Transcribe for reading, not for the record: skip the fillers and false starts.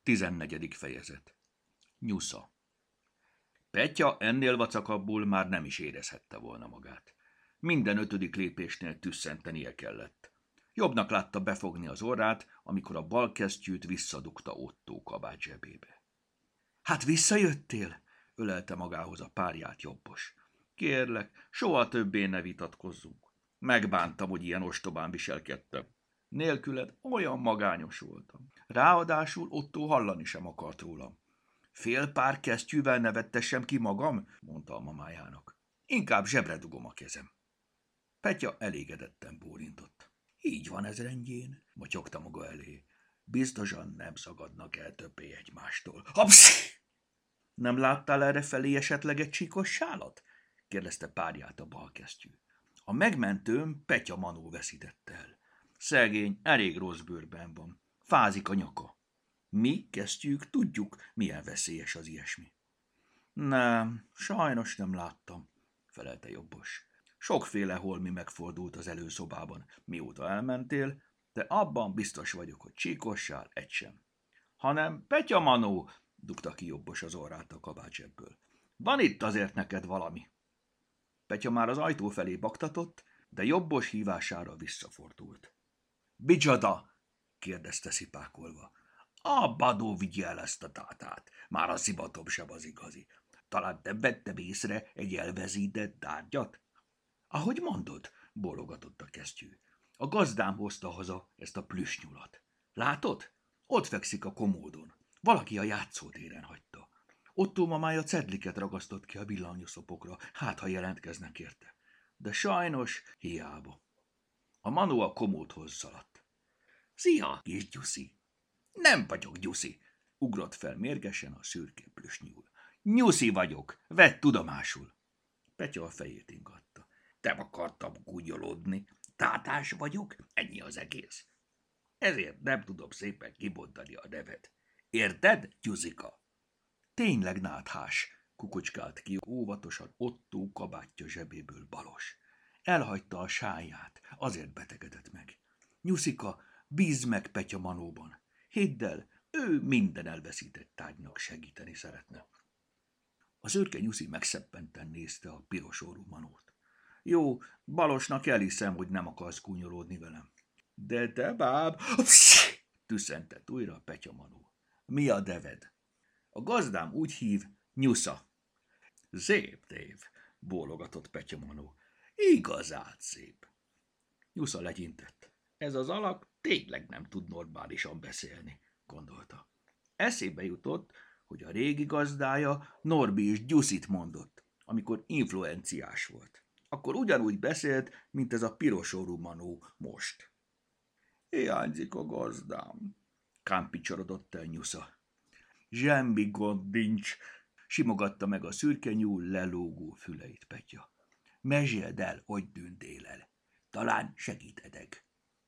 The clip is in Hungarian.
14. fejezet. Nyusza. Petya ennél vacakabbul már nem is érezhette volna magát. Minden 5. lépésnél tüsszentenie kellett. Jobbnak látta befogni az orrát, amikor a bal kesztyűt visszadugta Ottó kabát zsebébe. Hát visszajöttél? Ölelte magához a párját Jobbos. Kérlek, soha többé ne vitatkozzunk. Megbántam, hogy ilyen ostobán viselkedtem. Nélküled olyan magányos voltam. Ráadásul Ottó hallani sem akart rólam. Fél pár kesztyűvel nevettessem ki magam, mondta a mamájának. Inkább zsebre dugom a kezem. Petya elégedetten bólintott. Így van ez rendjén, motyogta maga elé. Biztosan nem szagadnak el többé egymástól. Hapsz! Nem láttál errefelé esetleg egy csíkos sálat? Kérdezte párját a bal kesztyű. A megmentőm Petya Manó veszítette el. Szegény, elég rossz bőrben van. Fázik a nyaka. Mi, kesztyűk, tudjuk, milyen veszélyes az ilyesmi. Nem, sajnos nem láttam, felelte Jobbos. Sokféle holmi megfordult az előszobában, mióta elmentél, de abban biztos vagyok, hogy csíkossál egy sem. Hanem Petya Manó, dugta ki Jobbos az orrát a kabátsebből. Van itt azért neked valami. Petya már az ajtó felé baktatott, de Jobbos hívására visszafordult. Micsoda? Kérdezte szipákolva. A Badó vigye el ezt a tátát, már a szibatom sem az igazi. Talán nem vettem észre egy elvezített tárgyat? Ahogy mondod, bólogatott a kesztyű. A gazdám hozta haza ezt a plüssnyulat. Látod? Ott fekszik a komódon. Valaki a játszótéren hagyta. Ottó mamája cedliket ragasztott ki a villanyoszlopokra, hát ha jelentkeznek érte. De sajnos hiába. A Manó a komódhoz szaladt. Szia, kis Gyuszi! Nem vagyok Gyuszi, ugrott fel mérgesen a szürke plüssnyúl. Nyuszi vagyok, vedd tudomásul. Petya a fejét ingatta. Nem akartam gúnyolódni. Tátás vagyok, ennyi az egész. Ezért nem tudom szépen kibontani a neved. Érted, Gyuzika? Tényleg náthás, kukocskált ki óvatosan Ottó kabátja zsebéből Balos. Elhagyta a sáját, azért betegedett meg. Nyuszika, bízd meg Petya Manóban. Hidd el, ő minden elveszített tárgynak segíteni szeretne. Az őrke Nyuszi megszeppenten nézte a piros orrú Manót. Jó, Balosnak elhiszem, hogy nem akarsz gúnyolódni velem. De te báb, tüsszentett újra Petya Manó. Mi a neved? A gazdám úgy hív, Nyusza. Szép név, bólogatott Petya Manó. Igazán szép. Nyusza legyintett. Ez az alak tényleg nem tud normálisan beszélni, gondolta. Eszébe jutott, hogy a régi gazdája Norbi is Gyuszit mondott, amikor influenciás volt. Akkor ugyanúgy beszélt, mint ez a pirosorú Manó most. Hiányzik a gazdám, kámpicsorodott el Nyusza. Semmi gond nincs, simogatta meg a szürke nyúl lelógó füleit Petya. Meséld el, hogy tűntél el. Talán segíthetek.